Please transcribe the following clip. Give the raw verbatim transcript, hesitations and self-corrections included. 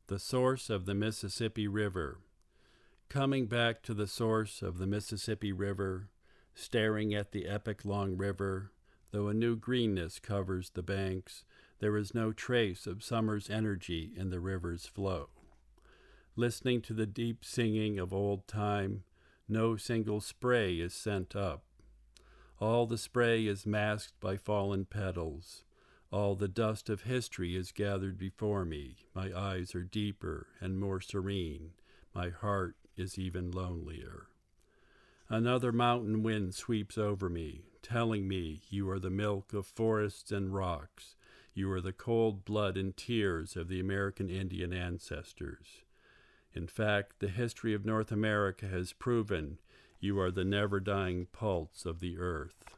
The source of the Mississippi River. Coming back to the source of the Mississippi River, staring at the epic long river, though a new greenness covers the banks, there is no trace of summer's energy in the river's flow. Listening to the deep singing of old time, no single spray is sent up. All the spray is masked by fallen petals. All the dust of history is gathered before me. My eyes are deeper and more serene. My heart is even lonelier. Another mountain wind sweeps over me, telling me you are the milk of forests and rocks. You are the cold blood and tears of the American Indian ancestors. In fact, the history of North America has proven you are the never-dying pulse of the earth.